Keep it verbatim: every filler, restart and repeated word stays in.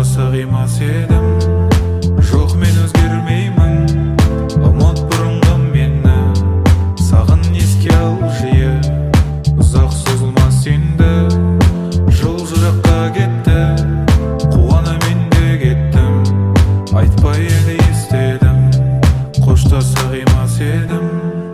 қоймас едім. Жоқ, мен өзгермеймін, ұмыт бұрынғы мені. Сағын еске ал жиі, ұзақ созылмас енді. Жол жыраққа кетті, қуана мен де кеттім. Айтпай әлі естедім, қоштаса қимас едім.